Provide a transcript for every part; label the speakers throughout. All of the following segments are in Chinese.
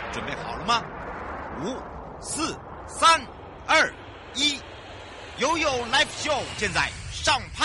Speaker 1: 准备好了吗？5、4、3、2、1，悠悠 Live Show 现在上拍。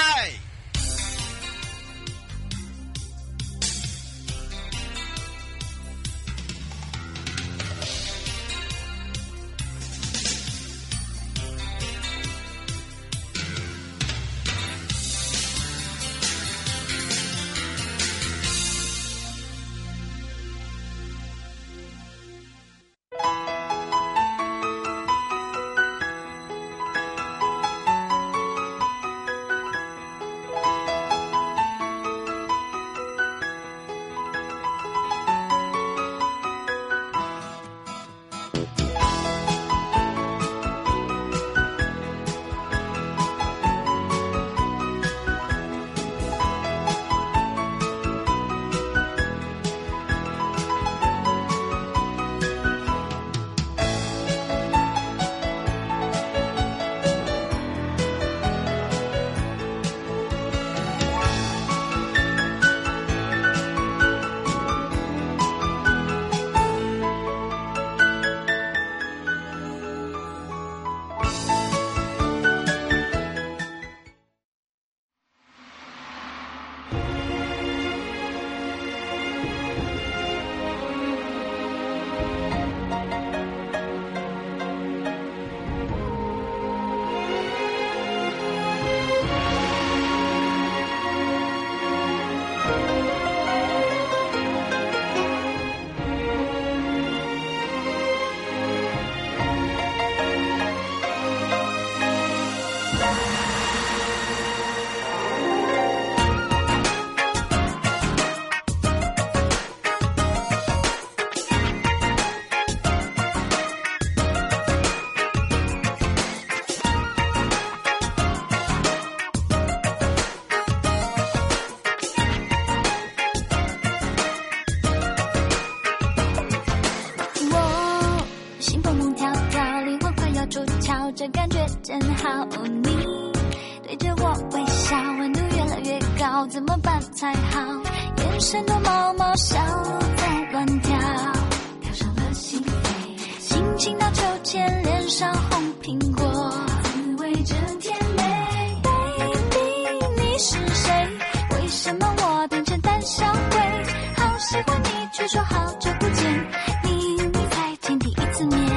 Speaker 2: 这感觉真好，你对着我微笑，温度越来越高，怎么办才好？眼神都毛毛，小鹿在乱跳，跳上了心扉，心情到秋千，脸上红苹果，滋味真甜美。Baby， 你是谁？为什么我变成胆小鬼？好喜欢你，却说好久不见，你才见第一次面。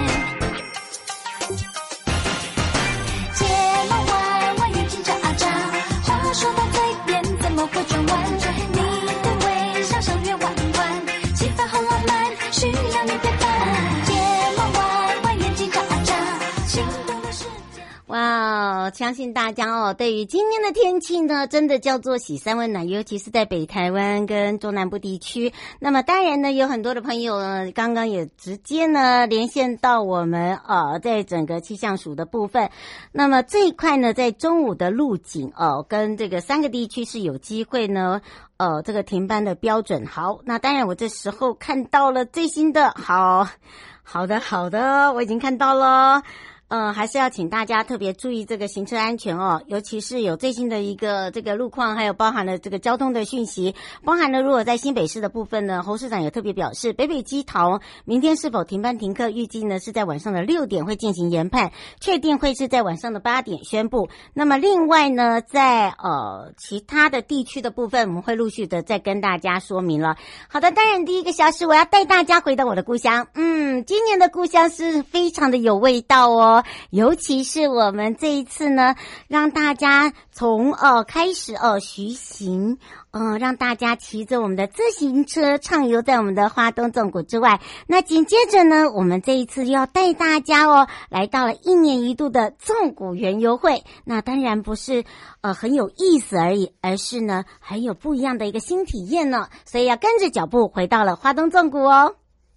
Speaker 2: 说到嘴边怎么会转弯？你的微笑像月弯弯，气氛好浪漫，需要你陪伴。睫毛弯弯，眼睛眨眨，心动的世界。
Speaker 3: 哇，相信大家哦，对于今天的天气呢，真的叫做喜三温暖，尤其是在北台湾跟中南部地区。那么当然呢，有很多的朋友呢，刚刚也直接呢连线到我们在整个气象署的部分。那么这一块呢，在中午的路景跟这个3个地区是有机会呢这个停班的标准。好，那当然我这时候看到了最新的，好的，我已经看到了。还是要请大家特别注意这个行车安全哦，尤其是有最新的一个这个路况，还有包含了这个交通的讯息，包含了如果在新北市的部分呢，侯市长也特别表示，北北基桃明天是否停班停课，预计呢是在晚上的6点会进行研判，确定会是在晚上的8点宣布。那么另外呢，在其他的地区的部分，我们会陆续的再跟大家说明了。好的，当然第一个小时我要带大家回到我的故乡，今年的故乡是非常的有味道哦。尤其是我们这一次呢，让大家从开始徐行，让大家骑着我们的自行车畅游在我们的花东纵谷之外。那紧接着呢，我们这一次要带大家来到了1年1度的纵谷园游会。那当然不是很有意思而已，而是呢很有不一样的一个新体验呢。所以要跟着脚步回到了花东纵谷哦。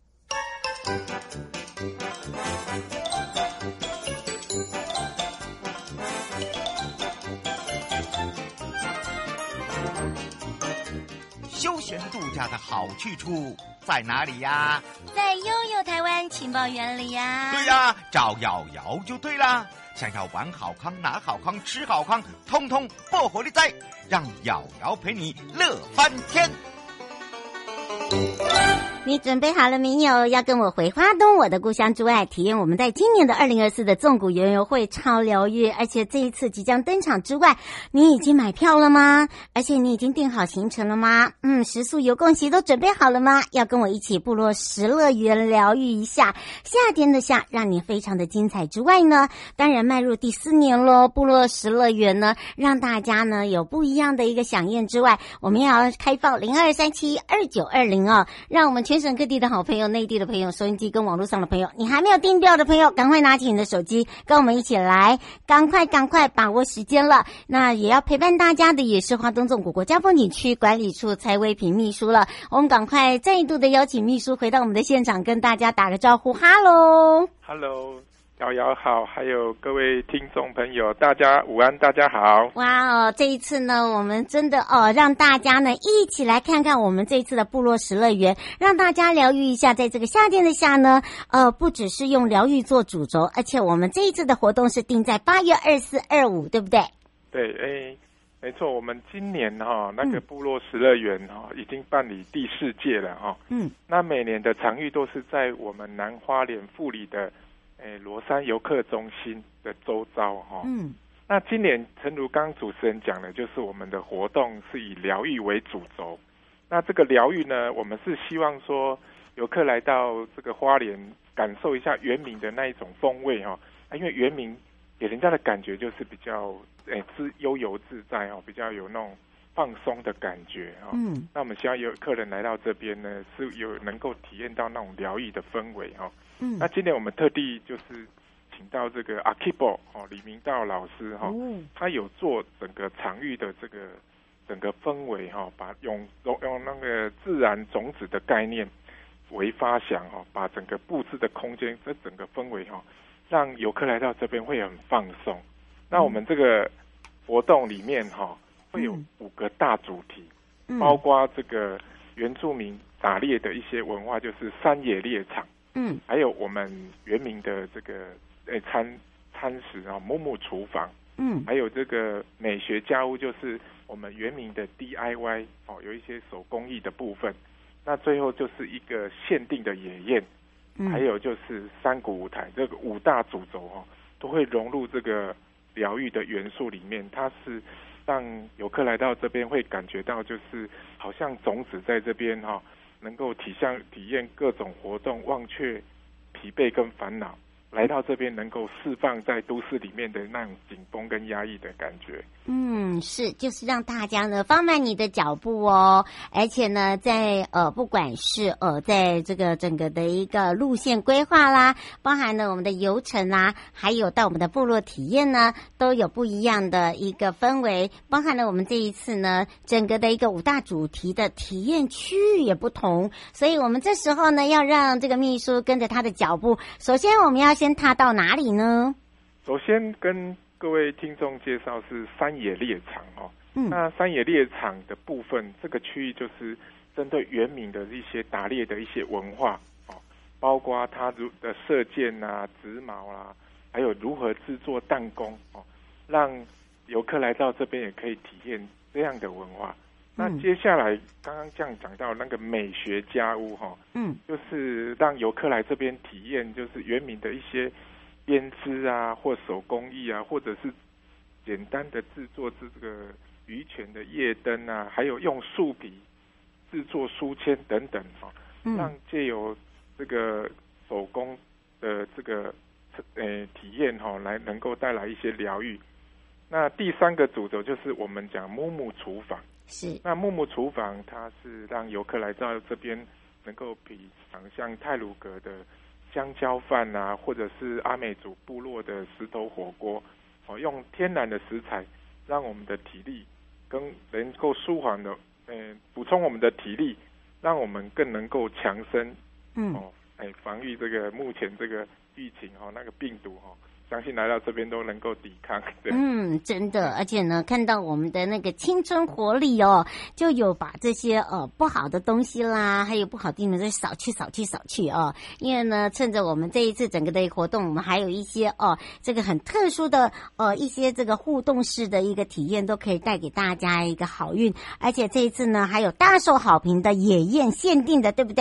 Speaker 1: 休闲度假的好去处在哪里呀？
Speaker 2: 在悠悠台湾情报园里呀。
Speaker 1: 对呀，找瑶瑶就对啦。想要玩好康、拿好康、吃好康，通通爆火力在，让瑶瑶陪你乐翻天。
Speaker 3: 你准备好了没有？要跟我回花东，我的故乡之外，体验我们在今年的2024的纵谷园游会超疗愈，而且这一次即将登场之外，你已经买票了吗？而且你已经定好行程了吗？食宿游共席都准备好了吗？要跟我一起部落时乐园疗愈一下，夏天的夏让你非常的精彩之外呢，当然迈入第4年咯，部落时乐园呢，让大家呢有不一样的一个飨宴之外，我们也要开放02372920哦，让我们全省各地的好朋友、内地的朋友、收音机跟网络上的朋友，你还没有订票的朋友，赶快拿起你的手机，跟我们一起来，赶快把握时间了。那也要陪伴大家的也是花东纵谷国家风景区管理处蔡威平秘书了。我们赶快再度的邀请秘书回到我们的现场，跟大家打个招呼。哈喽，
Speaker 4: 瑶瑶好，还有各位听众朋友，大家午安，大家好。
Speaker 3: 哇哦，这一次呢，我们真的让大家呢一起来看看我们这一次的部落时乐园，让大家疗愈一下。在这个夏天的夏呢，不只是用疗愈做主轴，而且我们这一次的活动是定在8月24、25，对不对？
Speaker 4: 对，没错，我们今年那个部落时乐园已经办理第4届了那每年的场域都是在我们南花莲富里的罗山游客中心的周遭那今年诚如刚刚主持人讲的，就是我们的活动是以疗愈为主轴。那这个疗愈呢，我们是希望说游客来到这个花莲，感受一下原民的那一种风味因为原民给人家的感觉就是比较悠游自在比较有那种放松的感觉那我们希望有客人来到这边呢，是有能够体验到那种疗愈的氛围那今年我们特地就是请到这个 Akibo 李明道老师他有做整个场域的这个整个氛围把用那个自然种子的概念为发想把整个布置的空间这整个氛围让游客来到这边会很放松。那我们这个活动里面会有5个大主题，包括这个原住民打猎的一些文化，就是山野猎场，还有我们原民的这个餐食木木厨房，还有这个美学家屋，就是我们原民的 DIY 有一些手工艺的部分。那最后就是一个限定的野宴，还有就是山谷舞台，这个5大主轴都会融入这个疗愈的元素里面。它是让游客来到这边会感觉到，就是好像种子在这边能够体验各种活动，忘却疲惫跟烦恼，来到这边能够释放在都市里面的那种紧绷跟压抑的感觉。
Speaker 3: 是，就是让大家呢放慢你的脚步而且呢，在不管是在这个整个的一个路线规划啦，包含了我们的游程啦，还有到我们的部落体验呢，都有不一样的一个氛围。包含了我们这一次呢，整个的一个5大主题的体验区域也不同，所以我们这时候呢，要让这个秘书跟着他的脚步。首先，我们要先踏到哪里呢？
Speaker 4: 首先跟各位听众介绍是山野猎场那山野猎场的部分，这个区域就是针对原民的一些打猎的一些文化包括他的射箭植毛还有如何制作弹弓让游客来到这边也可以体验这样的文化。那接下来刚刚这样讲到那个美学家屋就是让游客来这边体验，就是原民的一些编织或手工艺或者是简单的制作这个渔泉的夜灯还有用树皮制作书签等等让借由这个手工的这个体验来能够带来一些疗愈。那第3个主轴就是我们讲木木厨房。
Speaker 3: 是，
Speaker 4: 那木木厨房它是让游客来到这边能够品尝像太鲁阁的香蕉饭或者是阿美族部落的石头火锅用天然的食材，让我们的体力跟能够舒缓的补充我们的体力，让我们更能够强身防御这个目前这个疫情那个病毒相信来到这边都能够抵抗。
Speaker 3: 真的，而且呢，看到我们的那个青春活力就有把这些不好的东西啦，还有不好的地方再扫去因为呢，趁着我们这一次整个的活动，我们还有一些这个很特殊的一些这个互动式的一个体验，都可以带给大家一个好运。而且这一次呢，还有大受好评的野宴限定的，对不对？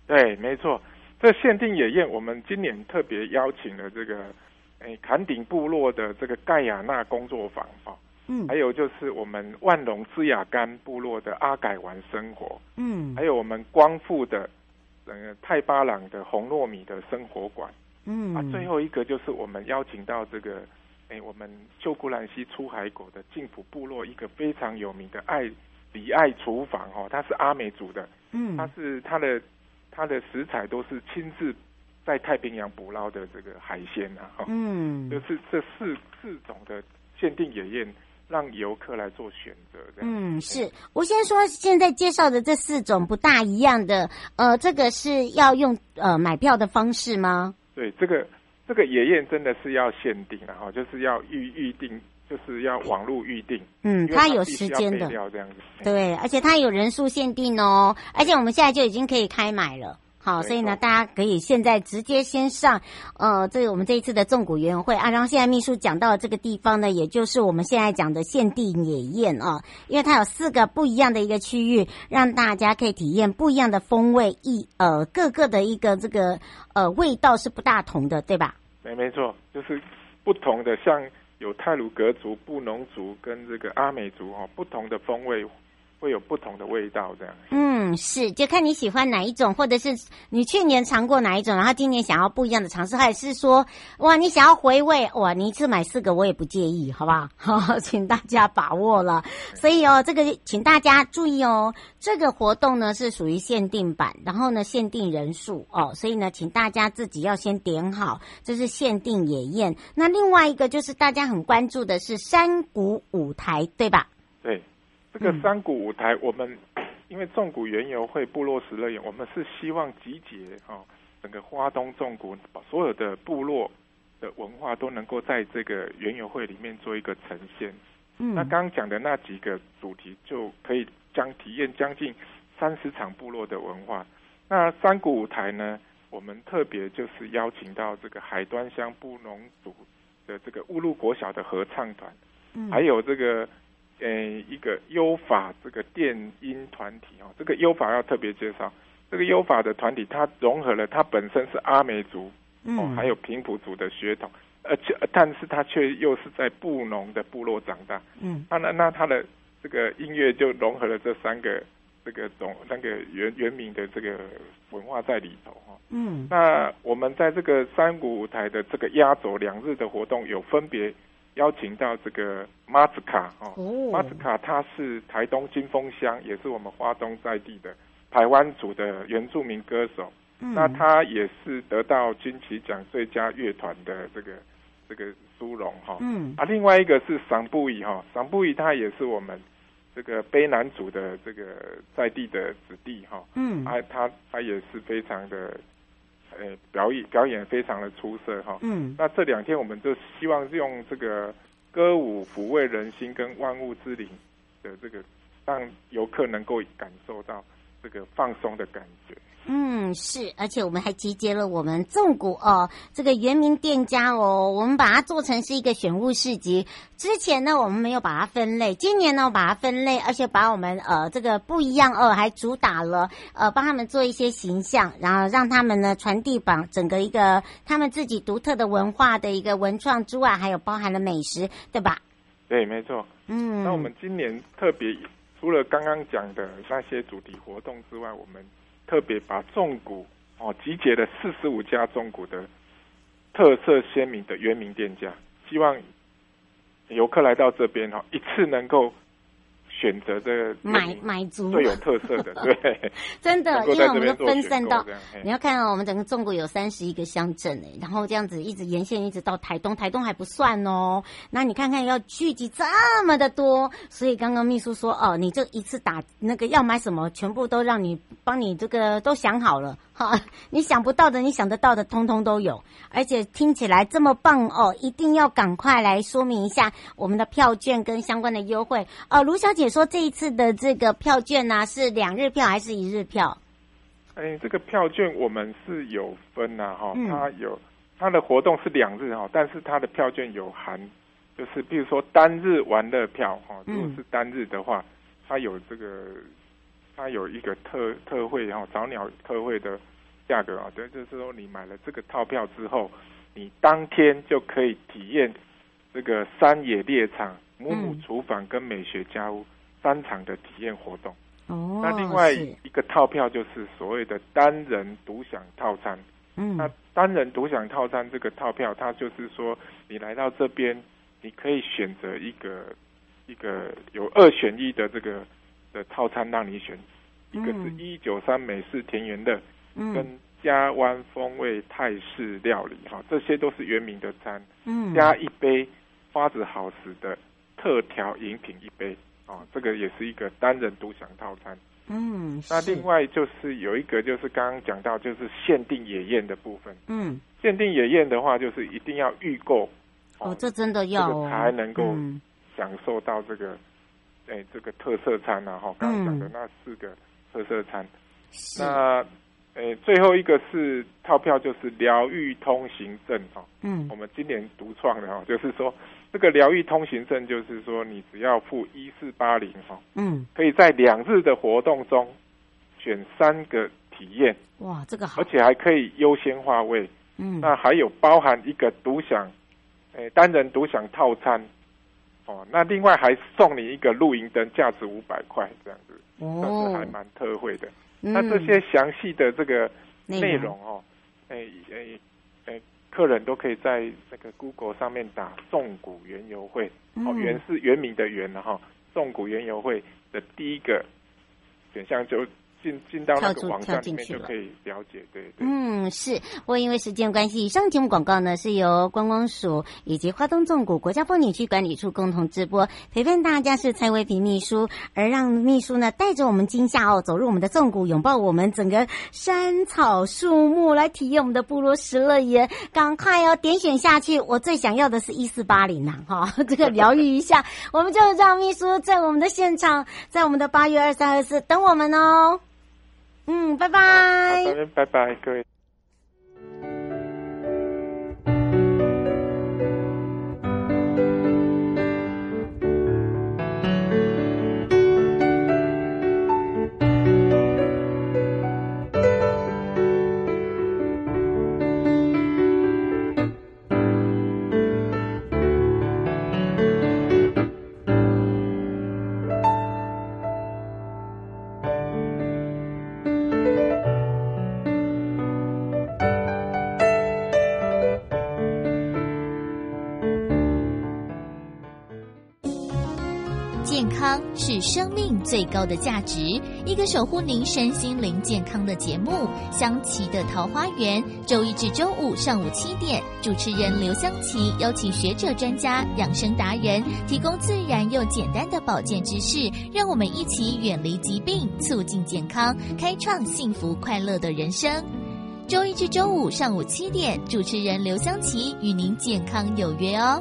Speaker 4: 对，没错。这限定野宴，我们今年特别邀请了这个坎顶部落的这个盖亚纳工作坊还有就是我们万隆芝雅干部落的阿改玩生活，还有我们光复的泰巴朗的红糯米的生活馆，最后一个就是我们邀请到这个我们秀姑兰溪出海口的静浦部落一个非常有名的李爱厨房它是阿美族的，它的食材都是亲自在太平洋捕捞的这个海鲜就是这四种的限定野宴，让游客来做选择。
Speaker 3: 是我先说，现在介绍的这4种不大一样的，这个是要用买票的方式吗？
Speaker 4: 对，这个野宴真的是要限定的就是要预定。就是要网络预定，
Speaker 3: 它有时间的，
Speaker 4: 这样子。
Speaker 3: 对，而且它有人数限定哦，而且我们现在就已经可以开买了。好，所以呢，大家可以现在直接先上，我们这一次的纵谷园游会然后现在秘书讲到的这个地方呢，也就是我们现在讲的限定野宴因为它有4个不一样的一个区域，让大家可以体验不一样的风味，各个的一个这个味道是不大同的，对吧？
Speaker 4: 没错，就是不同的，像有太鲁阁族、布农族跟这个阿美族不同的风味会有不同的味道，这样。
Speaker 3: 是，就看你喜欢哪一种，或者是你去年尝过哪一种，然后今年想要不一样的尝试，还是说，哇，你想要回味，哇，你一次买4个我也不介意，好不好？好，请大家把握了。所以这个请大家注意这个活动呢是属于限定版，然后呢限定人数所以呢，请大家自己要先点好，这是限定野宴。那另外一个就是大家很关注的是山谷舞台，对吧？
Speaker 4: 对。这个山谷舞台，我们因为纵谷园游会部落时乐园，我们是希望集结整个花东纵谷把所有的部落的文化都能够在这个园游会里面做一个呈现。那刚刚讲的那几个主题就可以体验将近30场部落的文化。那山谷舞台呢，我们特别就是邀请到这个海端乡布农族的这个乌路国小的合唱团，还有这个一个优法这个电音团体这个优法要特别介绍，这个优法的团体它融合了它本身是阿美族还有平埔族的血统，但是它却又是在布农的部落长大，那它的这个音乐就融合了这3个原民的这个文化在里头那我们在这个山谷舞台的这个压轴2日的活动有分别邀请到这个马子卡马子卡他是台东金峰乡，也是我们花东在地的台湾族的原住民歌手，那他也是得到金曲奖最佳乐团的这个殊荣另外一个是桑布伊桑布伊他也是我们这个卑南族的这个在地的子弟他也是非常的表演非常的出色那这2天我们就希望用这个歌舞抚慰人心跟万物之灵的这个，让游客能够感受到这个放松的感觉。
Speaker 3: 是，而且我们还集结了我们纵谷这个原民店家我们把它做成是一个选物市集。之前呢我们没有把它分类，今年呢我把它分类，而且把我们这个不一样还主打了帮他们做一些形象，然后让他们呢传递整个一个他们自己独特的文化的一个文创之外，还有包含了美食，对吧？
Speaker 4: 对，没错。那我们今年特别除了刚刚讲的那些主题活动之外，我们特别把纵谷集结了45家纵谷的特色鲜明的原民店家，希望游客来到这边一次能够选择这个
Speaker 3: 买足
Speaker 4: 最有特色的，对，
Speaker 3: 真的，因为我们都分散到，你要看我们整个纵谷有31个乡镇然后这样子一直沿线一直到台东还不算那你看看要聚集这么的多，所以刚刚秘书说你这一次打那个要买什么，全部都帮你这个都想好了你想不到的你想得到的通通都有，而且听起来这么棒一定要赶快来说明一下我们的票券跟相关的优惠卢小姐说这一次的这个票券是2日票还是1日票？
Speaker 4: 这个票券我们是有分它的活动是2日但是它的票券有含，就是比如说单日玩乐票如果是单日的话，它有一个特惠早鸟特惠的价格啊，就是说你买了这个套票之后，你当天就可以体验这个山野猎场、母母厨房跟美学家屋3场的体验活动。那另外一个套票就是所谓的单人独享套餐。那单人独享套餐这个套票，它就是说你来到这边，你可以选择一个有2选1的这个的套餐让你选，一个是1193美式田园乐，跟加湾风味泰式料理，这些都是原名的餐，加一杯花子好时的特调饮品1杯。这个也是一个单人独享套餐。那另外就是有一个就是刚刚讲到就是限定野宴的部分。限定野宴的话就是一定要预购。
Speaker 3: 这真的要
Speaker 4: 这个才能够享受到这个这个特色餐啊，刚刚讲的那4个特色餐。那最后一个是套票，就是疗愈通行证。我们今年独创的就是说这个疗愈通行证，就是说你只要付1480可以在2日的活动中选3个体验。
Speaker 3: 哇，这个好，
Speaker 4: 而且还可以优先划位。那还有包含一个独享单人独享套餐。那另外还送你一个露营灯，价值500块这样子，算是还蛮特惠的。那这些详细的这个内容客人都可以在那个 Google 上面打纵谷园游会，园是原名的园纵谷园游会的第一个选项就进到那个网站里面就可以了解。对。
Speaker 3: 是。不过因为时间关系，以上节目广告呢是由观光署以及花东纵谷国家风景区管理处共同直播，陪伴大家是蔡薇萍秘书，而让秘书呢带着我们今夏走入我们的纵谷，拥抱我们整个山草树木，来体验我们的部落时乐园。赶快点选下去，我最想要的是1480这个疗愈一下。我们就让秘书在我们的现场，在我们的8月23、24等我们哦。拜拜。
Speaker 4: 拜拜，各位。
Speaker 5: 健康是生命最高的价值，一个守护您身心灵健康的节目，香琪的桃花源，周一至周五上午7点，主持人刘香琪邀请学者专家、养生达人，提供自然又简单的保健知识，让我们一起远离疾病，促进健康，开创幸福快乐的人生。周一至周五上午7点，主持人刘香琪与您健康有约哦。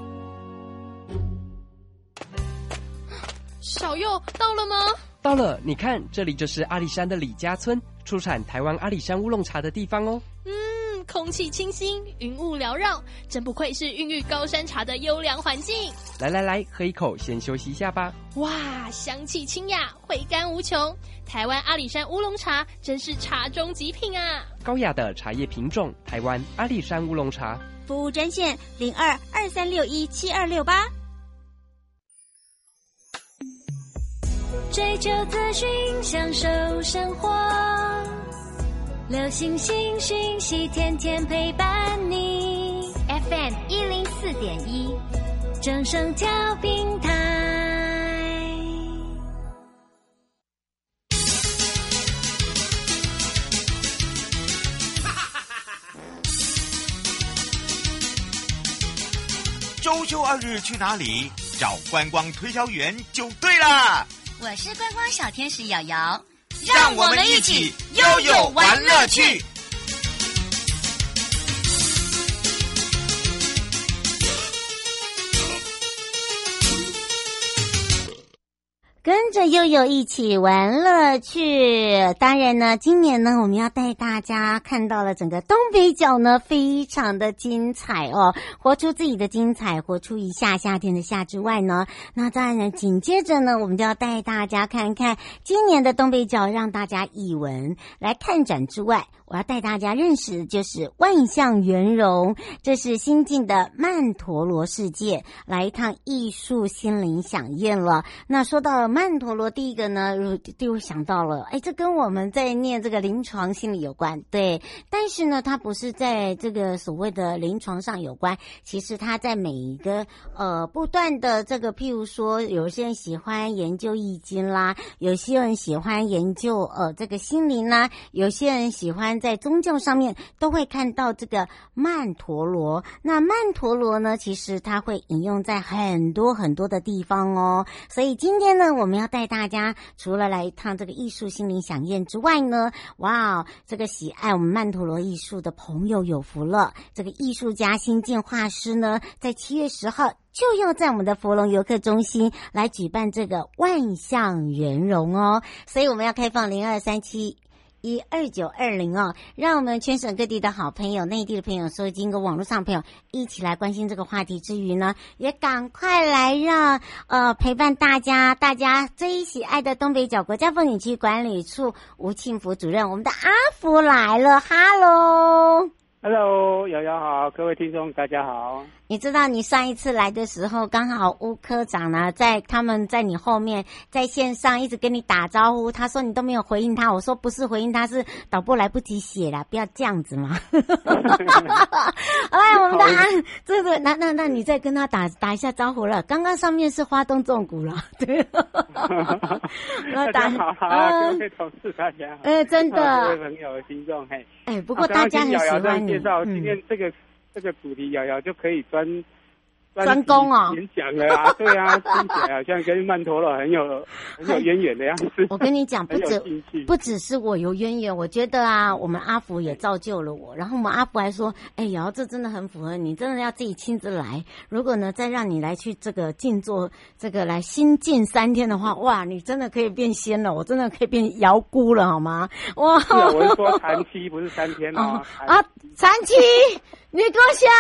Speaker 6: 小佑到了吗？
Speaker 7: 到了，你看，这里就是阿里山的李家村，出产台湾阿里山乌龙茶的地方哦。
Speaker 6: 空气清新，云雾缭绕，真不愧是孕育高山茶的优良环境。
Speaker 7: 来，喝一口，先休息一下吧。
Speaker 6: 哇，香气清雅，回甘无穷。台湾阿里山乌龙茶真是茶中极品啊！
Speaker 7: 高雅的茶叶品种，台湾阿里山乌龙茶。
Speaker 2: 服务专线02-2361-7268。追求资讯，享受生活，流行新讯息，天天陪伴你。FM 104.1，正声调频台。
Speaker 1: 周休2日去哪里？找观光推销员就对了。
Speaker 8: 我是观光小天使瑶瑶，
Speaker 1: 让我们一起悠悠玩乐趣。
Speaker 3: 跟着悠悠一起玩乐趣。当然呢，今年呢，我们要带大家看到了整个东北角呢，非常的精彩哦，活出自己的精彩，活出一夏天的夏之外呢，那当然呢，紧接着呢，我们就要带大家看看今年的东北角，让大家艺文来看展之外， 我要带大家认识就是万象圆融，这是新进的曼陀罗世界，来一趟艺术心灵飨宴了。那说到了曼陀罗，第一个呢就想到了，这跟我们在念这个临床心理有关，对，但是呢它不是在这个所谓的临床上有关，其实它在每一个不断的这个，譬如说有些人喜欢研究易经啦，有些人喜欢研究这个心灵啦，有些人喜欢在宗教上面都会看到这个曼陀罗。那曼陀罗呢，其实它会引用在很多很多的地方哦。所以今天呢，我们要带大家除了来一趟这个艺术心灵飨宴之外呢，哇，这个喜爱我们曼陀罗艺术的朋友有福了。这个艺术家新晋画师呢，在7月10号就要在我们的佛隆游客中心来举办这个万象圆融哦，所以我们要开放0237-12920哦，让我们全省各地的好朋友、内地的朋友、收音跟网络上的朋友一起来关心这个话题之余呢，也赶快来让陪伴大家最喜爱的东北角国家风景区管理处吴庆福主任，我们的阿福来了，哈喽。
Speaker 9: Hello， 瑶瑶好，各位听众大家好。
Speaker 3: 你知道你上一次来的时候，刚好吴科长呢他们在你后面在线上一直跟你打招呼，他说你都没有回应他，我说不是回应他，是导播来不及写啦，不要这样子嘛。我们的这个那你再跟他打一下招呼了。刚刚上面是花东纵谷了，对。
Speaker 9: 大家好，各位同事大家好。
Speaker 3: 真的。
Speaker 9: 各位朋友、听众，
Speaker 3: 不过大家很喜欢你。
Speaker 9: 介绍今天这个主题，瑶瑶就可以专
Speaker 3: 攻哦，
Speaker 9: 演讲了啊，对啊，听起来好像跟曼陀罗很有渊源的样子。
Speaker 3: 我跟你讲，不只是我有渊源，我觉得啊，我们阿福也造就了我。然后我们阿福还说，瑶这真的很符合你，真的要自己亲自来。如果呢，再让你来去这个静坐，这个来新静3天的话，哇，你真的可以变仙了，我真的可以变瑶姑了，好吗？哇！
Speaker 9: 是啊，我是说禅期，不是3天哦。
Speaker 3: 禅期。你给我下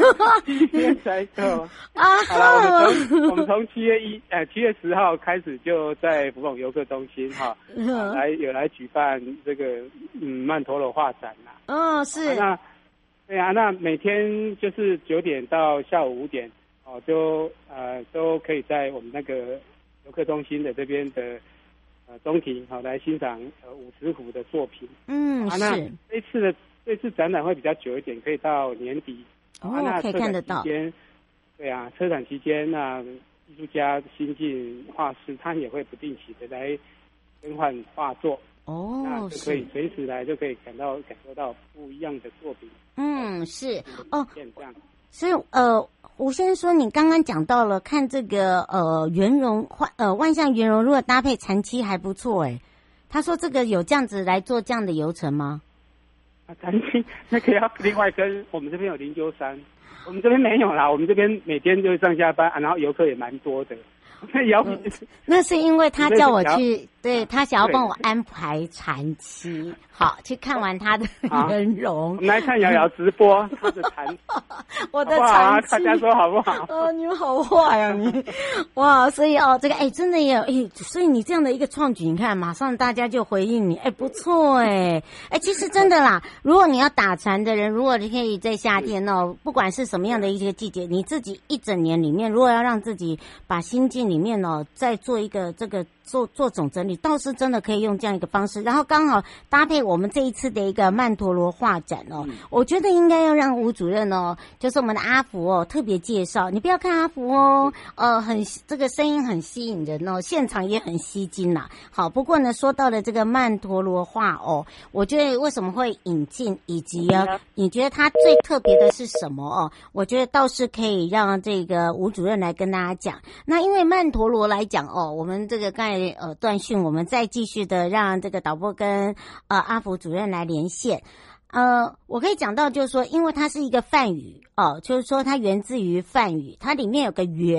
Speaker 9: ，7天才够啊！好了，我们从7月10号开始就在福隆游客中心来举办这个曼陀罗画展啦。
Speaker 3: 哦，是。
Speaker 9: 对啊，那每天就是9点到下午5点都可以在我们那个游客中心的这边的中庭来欣赏50幅的作品。是。那这次展览会比较久一点，可以到年底。
Speaker 3: 那可以看得到。
Speaker 9: 对啊，车展期间艺术家新晋画师他也会不定期的来更换画作。那就可以随时来就可以感受到不一样的作品。
Speaker 3: 是这样。所以吴先生说，你刚刚讲到了看这个圆融万象圆融，如果搭配禅期还不错他说这个有这样子来做这样的游程吗？
Speaker 9: 禅期那个要另外跟我们这边有灵鹫山，我们这边没有啦，我们这边每天就上下班然后游客也蛮多的。
Speaker 3: 那是因为他叫我去，对，他想要帮我安排禅期，好去看完他的圆融。
Speaker 9: 我们来看瑶瑶直播他的禅，
Speaker 3: 我的禅期，
Speaker 9: 大家说好不好？
Speaker 3: 你们好坏啊你！哇，所以这个真的也有所以你这样的一个创举，你看马上大家就回应你，不错其实真的啦，如果你要打禅的人，如果你可以在夏天不管是什么样的一些季节，你自己一整年里面，如果要让自己把心境里面再做一个这个做总整理，倒是真的可以用这样一个方式，然后刚好搭配我们这一次的一个曼陀罗画展我觉得应该要让吴主任就是我们的阿福特别介绍。你不要看阿福很这个声音很吸引人现场也很吸睛啦。好，不过呢，说到了这个曼陀罗画我觉得为什么会引进，以及你觉得它最特别的是什么我觉得倒是可以让这个吴主任来跟大家讲。那因为曼陀罗来讲我们这个刚才断讯，我们再继续的让这个导播跟阿福主任来连线。我可以讲到就是说，因为它是一个梵语就是说它源自于梵语，它里面有个圆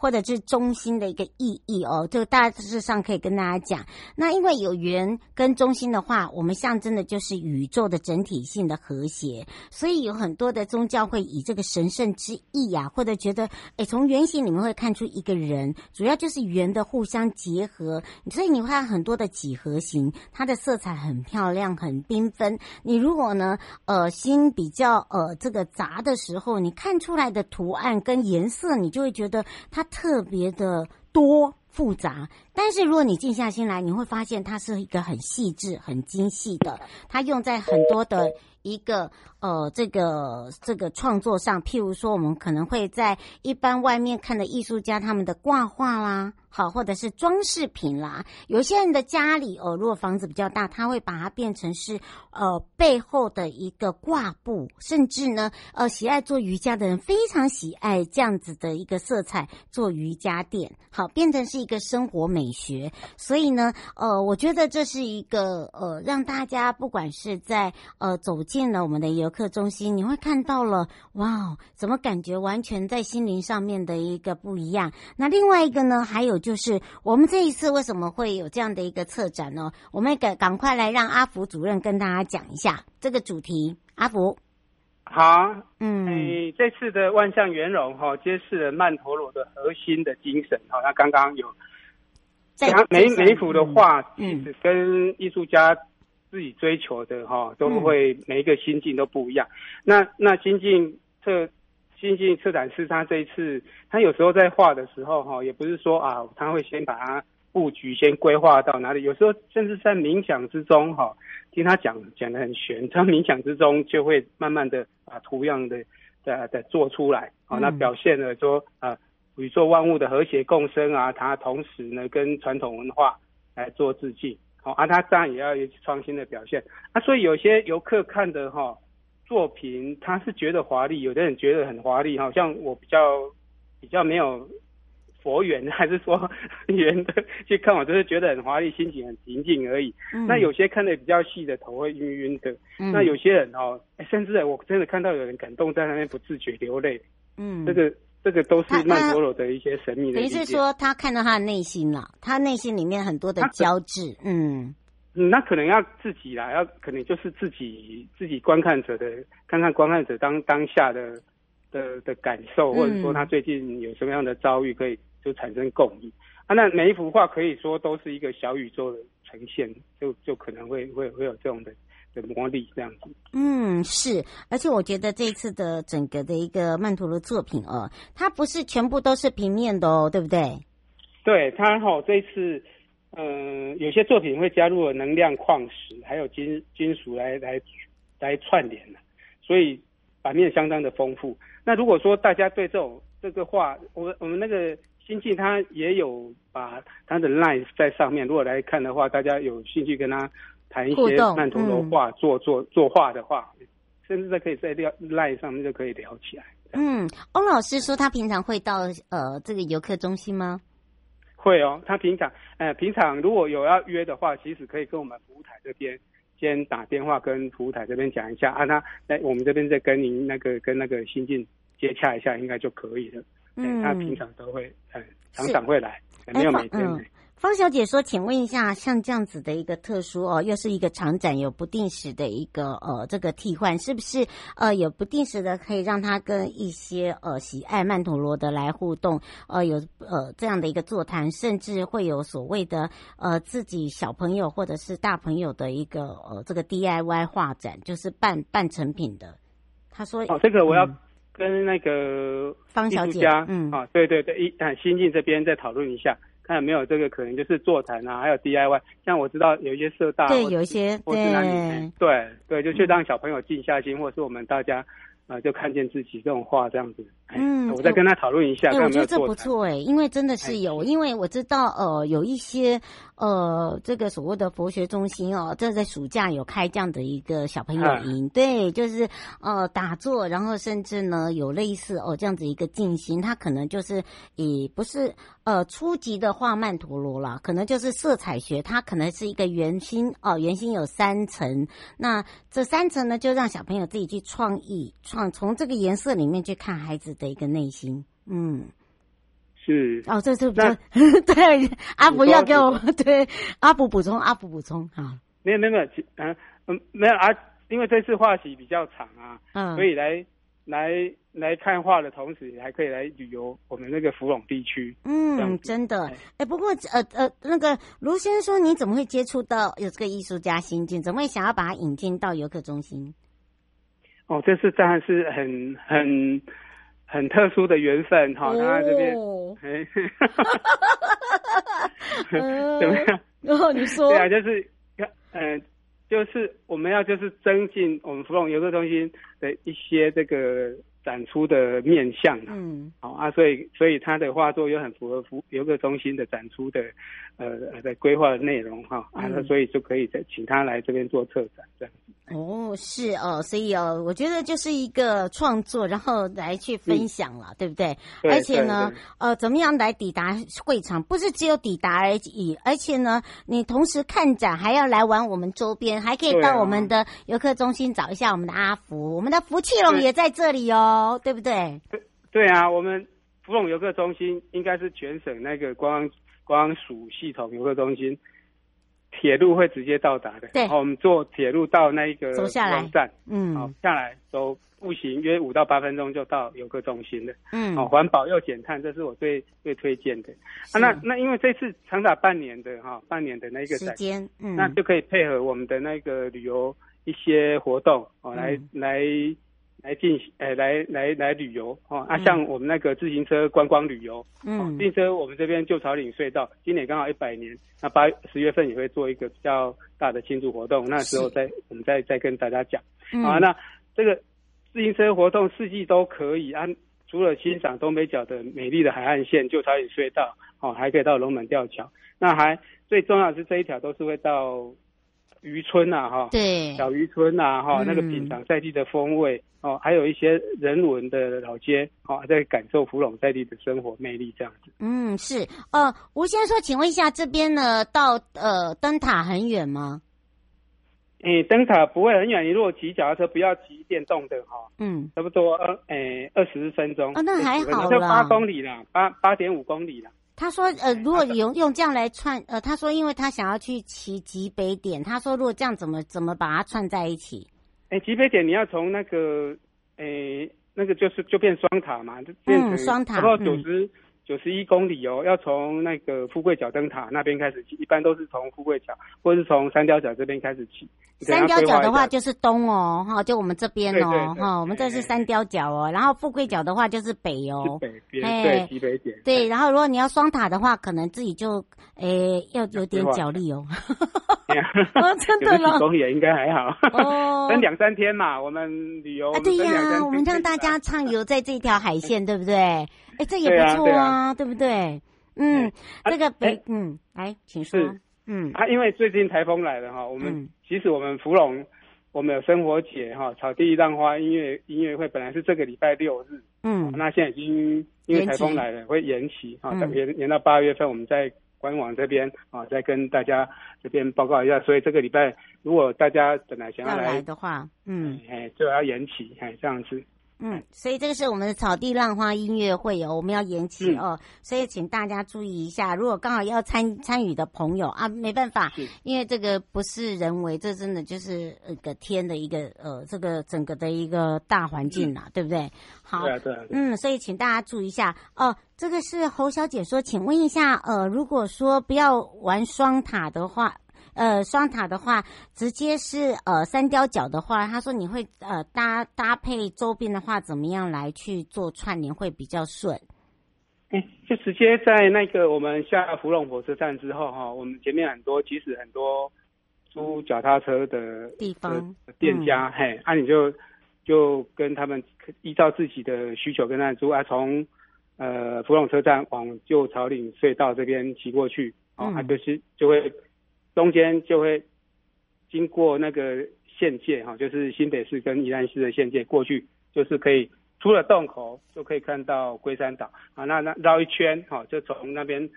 Speaker 3: 或者是中心的一个意义哦，这个大致上可以跟大家讲。那因为有圆跟中心的话，我们象征的就是宇宙的整体性的和谐，所以有很多的宗教会以这个神圣之意啊，或者觉得从圆形里面会看出一个人，主要就是圆的互相结合，所以你会看很多的几何形，它的色彩很漂亮很缤纷。你如果呢心比较这个杂的时候，你看出来的图案跟颜色，你就会觉得它特别的多复杂，但是如果你静下心来，你会发现它是一个很细致很精细的，它用在很多的一个这个创作上。譬如说我们可能会在一般外面看的艺术家他们的挂画啦，好，或者是装饰品啦，有些人的家里如果房子比较大，他会把它变成是背后的一个挂布，甚至呢喜爱做瑜伽的人非常喜爱这样子的一个色彩做瑜伽垫，好，变成是一个生活美学。所以呢我觉得这是一个让大家不管是在走进了我们的游客中心，你会看到了哇，怎么感觉完全在心灵上面的一个不一样。那另外一个呢，还有就是我们这一次为什么会有这样的一个策展呢？我们赶快来让阿福主任跟大家讲一下这个主题。阿福。
Speaker 9: 好，这次的万象圆融揭示了曼陀罗的核心的精神。他刚刚有每一幅的画其实跟艺术家自己追求的都会每一个心境都不一样。那心境策展师他这一次他有时候在画的时候也不是说他会先把它布局先规划到哪里，有时候甚至在冥想之中听他讲得很玄，他冥想之中就会慢慢的把图样的做出来。那表现了说宇宙万物的和谐共生他同时呢跟传统文化来做致敬。他当然也要有创新的表现。所以有些游客看的作品他是觉得华丽，有的人觉得很华丽，像我比较没有佛缘还是说缘的去看，我就是觉得很华丽，心情很平静而已。那有些看的比较细的头会晕晕的。那有些人甚至我真的看到有人感动在那边不自觉流泪。这个都是曼陀罗的一些神秘的意见。
Speaker 3: 等于是说他看到他的内心了，他内心里面很多的交织。
Speaker 9: 那可能要自己啦，可能就是自己观看者的，看看观看者当下的感受，或者说他最近有什么样的遭遇，可以就产生共鸣。那每一幅画可以说都是一个小宇宙的呈现，就可能会有这种的魔力这样子。
Speaker 3: 是，而且我觉得这一次的整个的一个曼陀罗作品它不是全部都是平面的对不对？
Speaker 9: 对，它这一次有些作品会加入了能量矿石还有金属来串联，所以版面相当的丰富。那如果说大家对这个画，我们那个心境他也有把他的 line 在上面，如果来看的话，大家有兴趣跟他谈一些曼陀罗画做画的话，甚至可以在 line 上面就可以聊起来。
Speaker 3: 翁老师说他平常会到这个游客中心吗？
Speaker 9: 会他平常如果有要约的话，其实可以跟我们服务台这边先打电话跟服务台这边讲一下他在我们这边再跟您跟那个心境接洽一下，应该就可以了。他平常都会常常会来，没有每天。
Speaker 3: 方小姐说，请问一下，像这样子的一个特殊又是一个常展，有不定时的一个这个替换，是不是有不定时的可以让他跟一些喜爱曼陀罗的来互动，有这样的一个座谈，甚至会有所谓的自己小朋友或者是大朋友的一个这个 DIY 画展，就是半成品的。他说
Speaker 9: 这个我要跟那个
Speaker 3: 方小姐
Speaker 9: 对对对，心境这边再讨论一下，看有没有这个可能就是座谈还有 DIY。像我知道有一些社大，
Speaker 3: 对，有一些
Speaker 9: 或是哪里，对，就去让小朋友静下心，或是我们大家就看见自己这种画这样子。我再跟他讨论一下，看有没有座谈。
Speaker 3: 我觉得这不错因为真的是有，因为我知道有一些这个所谓的佛学中心这在暑假有开这样的一个小朋友营，对，就是打坐，然后甚至呢有类似这样子一个静心，它可能就是也不是初级的画曼陀罗啦，可能就是色彩学，它可能是一个圆心圆心有3层，那这3层呢就让小朋友自己去从这个颜色里面去看孩子的一个内心。
Speaker 9: 是
Speaker 3: 哦，这比较对，阿福要给我对阿福补充啊。
Speaker 9: 没有，没有啊，因为这次画期比较长啊，所以来看画的同时，还可以来旅游我们那个福隆地区。
Speaker 3: 真的。不过那个卢先生说，你怎么会接触到有这个艺术家心境？怎么会想要把它引进到游客中心？
Speaker 9: 哦，这是当然是很特殊的缘分哈，他这边怎么样？
Speaker 3: 然后你说，
Speaker 9: 对啊，就是我们要就是增进我们福隆游客中心的一些这个展出的面向，好啊，所以他的画作又很符合游客中心的展出的的规划的内容哈，所以就可以再请他来这边做策展这样子。
Speaker 3: 哦，是哦，所以我觉得就是一个创作，然后来去分享了，对不对？
Speaker 9: 对。
Speaker 3: 而且呢，怎么样来抵达会场？不是只有抵达而已，而且呢，你同时看展还要来玩我们周边，还可以到我们的游客中心找一下我们的阿福，我们的福气龙也在这里哦，对不对？
Speaker 9: 对啊，我们福隆游客中心应该是全省那个观光署系统游客中心。铁路会直接到达的，对，我们坐铁路到那个
Speaker 3: 走下来
Speaker 9: 站，好下来走步行约5到8分钟就到游客中心了，环保又减碳，这是我最推荐的。那因为这次长达半年的那个
Speaker 3: 时间，
Speaker 9: 那就可以配合我们的那个旅游一些活动来旅游像我们那个自行车观光旅游，自行车我们这边旧草岭隧道今年刚好100年，那10月份也会做一个比较大的庆祝活动，那时候我们再跟大家讲那这个自行车活动4季都可以除了欣赏东北角的美丽的海岸线旧草岭隧道还可以到龙门吊桥，那还最重要的是这一条都是会到渔村
Speaker 3: 对，
Speaker 9: 小渔村那个品尝在地的风味还有一些人文的老街在感受福隆在地的生活魅力这样子。
Speaker 3: 是吴先生说，请问一下这边呢到灯塔很远吗？
Speaker 9: 灯塔不会很远，你如果骑脚踏车不要骑电动的差不多20分钟
Speaker 3: 那还好啦，
Speaker 9: 就8公里啦，8.5公里啦。
Speaker 3: 他说如果用这样来串他说因为他想要去骑极北点，他说如果这样怎么把它串在一起？
Speaker 9: 极北点你要从那个那个就变双塔嘛，就变成
Speaker 3: 双塔，
Speaker 9: 然后91公里要从那个富贵角灯塔那边开始骑，一般都是从富贵角或是从三貂角这边开始骑。
Speaker 3: 三貂角的话就是东就我们这边我们这是三貂角然后富贵角的话就是北
Speaker 9: 是北边，对，极北点。
Speaker 3: 对，然后如果你要双塔的话，可能自己就要有点脚力真的
Speaker 9: 吗？90几公里也应该还好等2-3天嘛，我们旅游
Speaker 3: 对呀，我们让大家畅游在这条海线，对不对？这也不错对不对？这个来，请说。
Speaker 9: 因为最近台风来了我们其实我们福隆我们有生活节草地浪花音乐会，本来是这个礼拜6日，那现在已经因为台风来了会延期延到8月份，我们在官网这边再跟大家这边报告一下，所以这个礼拜如果大家本来想要来
Speaker 3: 的话，
Speaker 9: 就要延期这样子。
Speaker 3: 所以这个是我们的草地浪花音乐会我们要延期所以请大家注意一下，如果刚好要参与的朋友没办法，因为这个不是人为，这真的就是个天的一个这个整个的一个大环境啦，对不对？好，对所以请大家注意一下这个是侯小姐说，请问一下如果说不要玩双塔的话。双塔的话，直接是三貂角的话，他说你会搭配周边的话，怎么样来去做串联会比较顺？
Speaker 9: 就直接在那个我们下福隆火车站之后我们前面其实很多租脚踏车的
Speaker 3: 地方
Speaker 9: 店家你就跟他们依照自己的需求跟他租从福隆车站往旧草岭隧道这边骑过去就会。中间就会经过那个县界就是新北市跟宜兰市的县界过去，就是可以出了洞口就可以看到龟山岛那绕一圈就从那边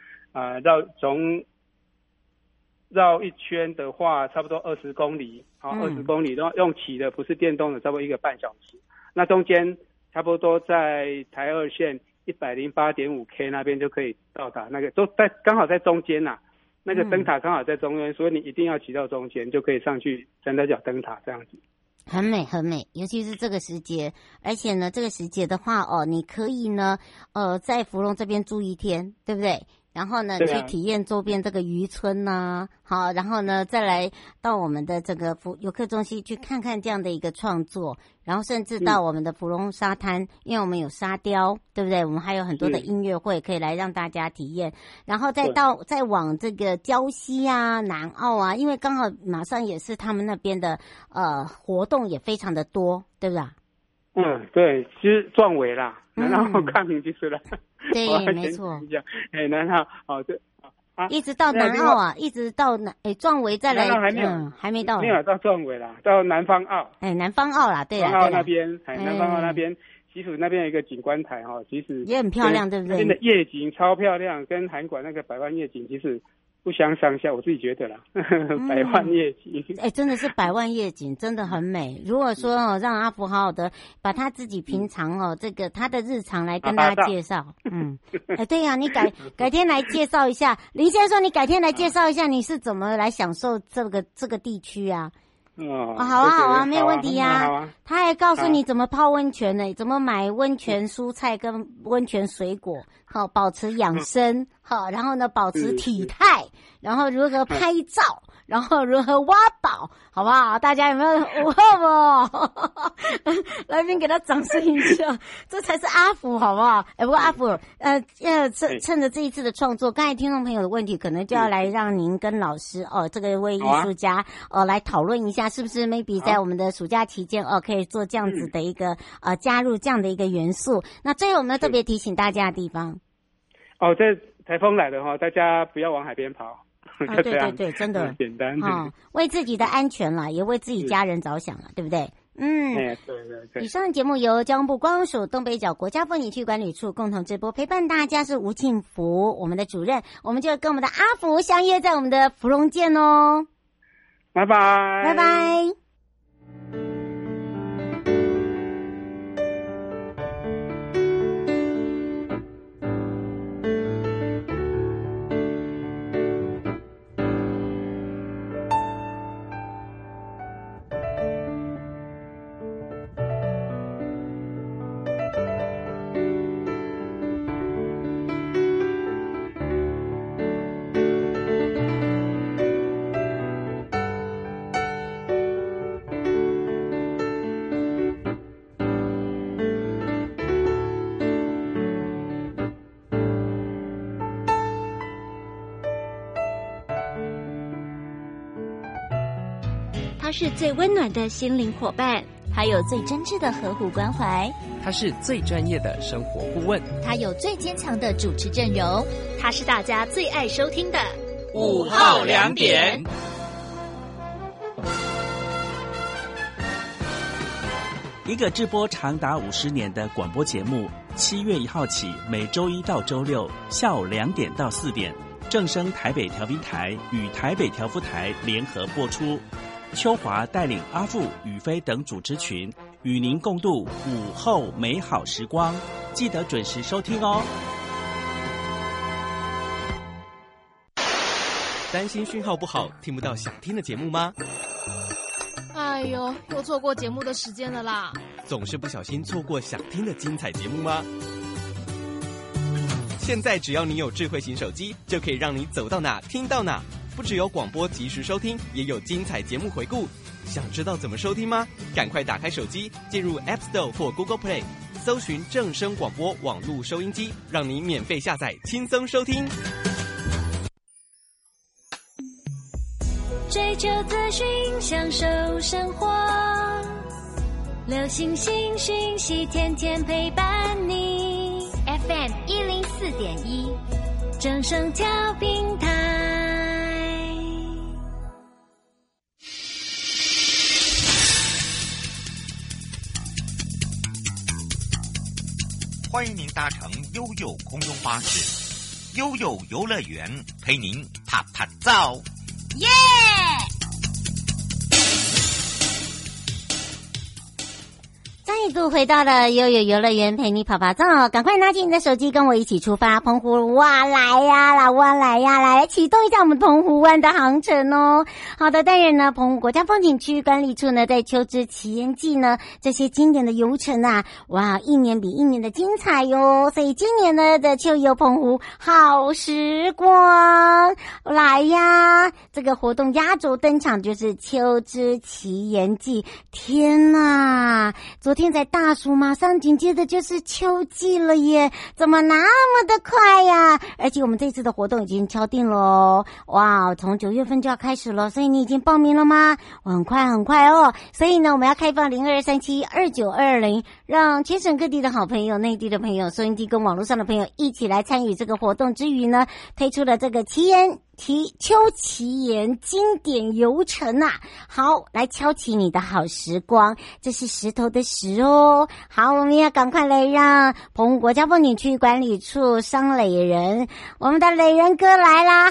Speaker 9: 绕一圈的话差不多20公里20公里，然后用骑的不是电动的，差不多1个半小时。那中间差不多在台2线 108.5K 那边就可以到达，那个都刚好在中间呐，那个灯塔刚好在中间，所以你一定要骑到中间，就可以上去三跛脚灯塔这样子。
Speaker 3: 很美很美，尤其是这个时节，而且呢，这个时节的话哦，你可以呢，在福隆这边住一天，对不对？然后呢，去体验周边这个渔村呐，好，然后呢，再来到我们的这个游客中心去看看这样的一个创作，然后甚至到我们的福隆沙滩，因为我们有沙雕，对不对？我们还有很多的音乐会可以来让大家体验，然后再往这个礁溪啊、南澳啊，因为刚好马上也是他们那边的活动也非常的多，对不对？
Speaker 9: 对，其实壮围啦，然后看明就是了。
Speaker 3: 对，没错。
Speaker 9: 南澳
Speaker 3: 一直到南澳啊，一直到壮围再来，还没到，
Speaker 9: 没有到壮围啦，到南方澳。
Speaker 3: 南方澳啦，对啦，
Speaker 9: 南方澳那边，南方澳那边，其实那边有一个景观台哈，其实
Speaker 3: 也很漂亮，对不对？
Speaker 9: 那边的夜景超漂亮，跟韩馆那个百万夜景其实不相上下，我自己觉得啦，百万夜景，
Speaker 3: 真的是百万夜景，真的很美。如果说让阿福好好的把他自己平常这个他的日常来跟大家介绍，对呀，你改天来介绍一下，林先生，你改天来介绍一下你是怎么来享受这个地区啊？好啊，没有问题呀。他还告诉你怎么泡温泉呢，怎么买温泉蔬菜跟温泉水果，好保持养生，好，然后呢保持体态，然后如何拍照，然后如何挖宝，好不好？大家有没有来宾给他掌声一下，这才是阿福，好不好？不过阿福，趁着这一次的创作，刚才听众朋友的问题，可能就要来让您跟老师这个位艺术家来讨论一下，是不是 maybe 在我们的暑假期间可以做这样子的一个加入这样的一个元素。那最后我们要特别提醒大家的地方，
Speaker 9: 这台风来了哈，大家不要往海边跑。
Speaker 3: 对，真的
Speaker 9: 简单
Speaker 3: 为自己的安全啦，也为自己家人着想了，对不对？
Speaker 9: 对。
Speaker 3: 以上的节目由交通部观光署东北角国家风景区管理处共同直播，陪伴大家是吴庆福，我们的主任，我们就跟我们的阿福相约在我们的福隆见哦，
Speaker 9: 拜拜，
Speaker 3: 拜拜。
Speaker 2: 他是最温暖的心灵伙伴，
Speaker 5: 他有最真挚的呵护关怀，
Speaker 7: 他是最专业的生活顾问，
Speaker 5: 他有最坚强的主持阵容，
Speaker 6: 他是大家最爱收听的
Speaker 1: 午后2点。
Speaker 10: 一个制播长达50年的广播节目，7月1号起，每周1到周6下午2点到4点，正声台北调频台与台北调夫台联合播出。秋华带领阿富、宇飞等主持群，与您共度午后美好时光，记得准时收听哦。
Speaker 7: 担心讯号不好，听不到想听的节目吗？
Speaker 6: 哎呦，又错过节目的时间了啦！
Speaker 7: 总是不小心错过想听的精彩节目吗？现在只要你有智慧型手机，就可以让你走到哪听到哪。不只有广播及时收听，也有精彩节目回顾。想知道怎么收听吗？赶快打开手机，进入 App Store 或 Google Play， 搜寻正声广播网络收音机，让你免费下载，轻松收听。
Speaker 2: 追求资讯，享受生活，流行新讯息，天天陪伴你。
Speaker 5: FM 104.1，
Speaker 2: 正声调频台。
Speaker 1: 欢迎您搭乘悠悠空中巴士，悠悠游乐园陪您啪啪照，
Speaker 8: 耶！
Speaker 3: 在度回到了悠悠游乐园，陪你跑跑照，赶快拿起你的手机，跟我一起出发。澎湖哇，来呀，老湾来呀，来启动一下我们澎湖湾的航程哦。好的，当然呢，澎湖国家风景区管理处呢，在秋之奇岩季呢，这些经典的游程啊，哇，一年比一年的精彩哟。所以今年呢的秋游澎湖好时光来呀，这个活动压轴登场就是秋之奇岩季。天哪！昨天才大暑，马上紧接着就是秋季了耶，怎么那么的快呀？而且我们这次的活动已经敲定了哦，哇，从9月份就要开始了，所以你已经报名了吗？很快哦，所以呢，我们要开放02372920，让全省各地的好朋友、内地的朋友、收音机跟网络上的朋友一起来参与这个活动之余呢，推出了这个秋奇岩经典游程啊！好，来敲起你的好时光，这是石头的石哦。好，我们要赶快来让澎湖国家风景区管理处商垒人，我们的垒人哥来啦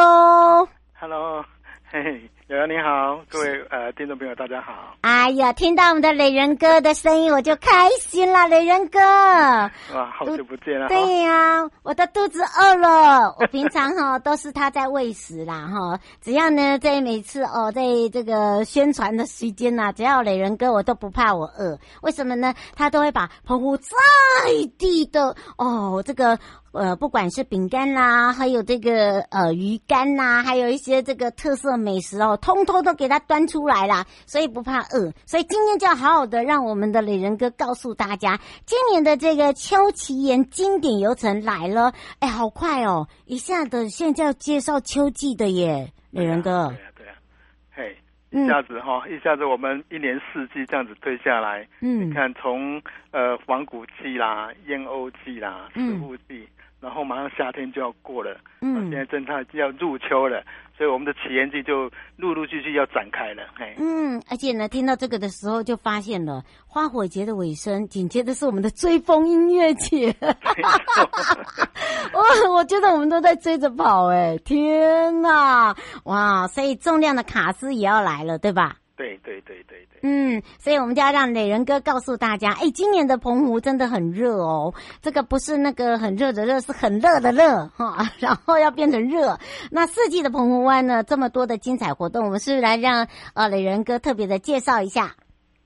Speaker 3: ！Hello，
Speaker 11: 嘿，友友你好，各位听众朋友大家好。
Speaker 3: 哎呀，听到我们的垒人哥的声音我就开心了，垒人哥。
Speaker 11: 哇，好久不见了。
Speaker 3: 对呀，我的肚子饿了。我平常都是他在喂食啦只要呢在每次在这个宣传的时间呐，只要垒人哥我都不怕我饿。为什么呢？他都会把澎湖在地的这个不管是饼干啦，还有这个鱼干啦，还有一些这个特色美食通通都给他端出来啦，所以不怕饿。所以今天就要好好的让我们的垒人哥告诉大家，今年的这个秋奇岩经典游程来了，哎，好快哦！一下子现在要介绍秋季的耶，垒人哥。
Speaker 11: 对啊，嘿，一下子我们一年四季这样子推下来，你看从仿古季啦、燕鸥季啦、石斛季。然后马上夏天就要过了，现在正常要入秋了，所以我们的奇岩季就陆陆续续要展开了。
Speaker 3: 而且呢，听到这个的时候就发现了花火节的尾声，紧接着是我们的追风音乐节。我觉得我们都在追着跑，天哪，哇！所以重量的卡斯也要来了，对吧？
Speaker 11: 对。
Speaker 3: 所以我们就要让垒人哥告诉大家，今年的澎湖真的很热哦，这个不是那个很热的热，是很热的热然后要变成热。那四季的澎湖湾呢，这么多的精彩活动，我们是不是来让垒人哥特别的介绍一下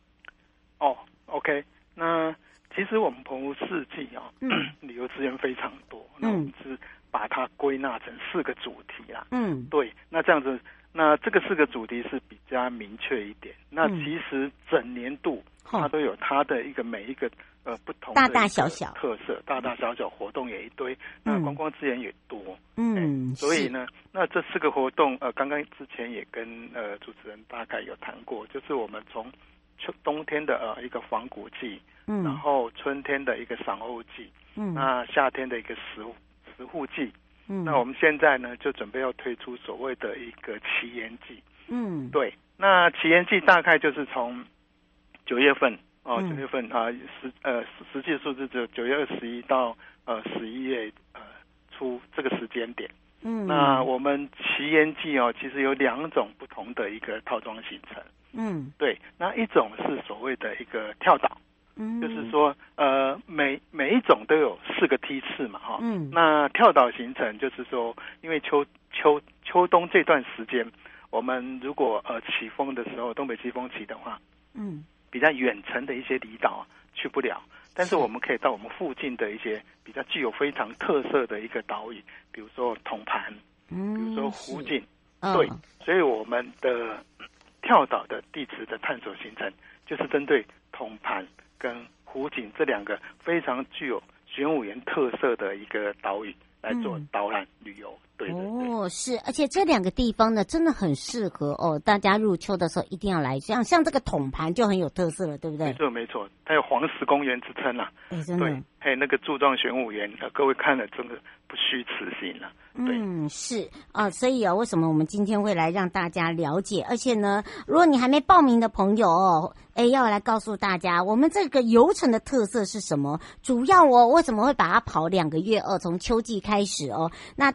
Speaker 11: ？OK， 那其实我们澎湖四季旅游资源非常多，那我们是把它归纳成4个主题啦。对，那这样子。那这个4个主题是比较明确一点。那其实整年度它都有它的每一个不同的
Speaker 3: 大大小小
Speaker 11: 特色，大大小小活动也一堆，那观光资源也多。所以呢，那这4个活动刚刚之前也跟主持人大概有谈过，就是我们从冬天的一个仿古季，然后春天的一个赏鸥季，那夏天的一个石斛季。那我们现在呢，就准备要推出所谓的一个奇岩季。对，那奇岩季大概就是从9月份9月份实际数字只有9月21到11月初这个时间点。那我们奇岩季其实有2种不同的一个套装行程。对，那一种是所谓的一个跳岛。就是说，每一种都有4个梯次嘛，那跳岛行程就是说，因为秋冬这段时间，我们如果起风的时候，东北季风起的话，比较远程的一些离岛去不了，但是我们可以到我们附近的一些比较具有非常特色的一个岛屿，比如说统盘，比如说湖景，对，所以我们的跳岛的地质的探索行程就是针对统盘跟湖景这2个非常具有玄武岩特色的一个岛屿来做导览旅游。对，
Speaker 3: 是，而且这2个地方呢，真的很适合大家入秋的时候一定要来。像这个统盘就很有特色了，对不对？
Speaker 11: 没错，它有黄石公园之称啦。
Speaker 3: 真的。
Speaker 11: 对，还有那个柱状玄武岩，各位看了真的不虚此行了。
Speaker 3: 对，是所以为什么我们今天会来让大家了解？而且呢，如果你还没报名的朋友要来告诉大家，我们这个游程的特色是什么？主要为什么会把它跑2个月从秋季开始那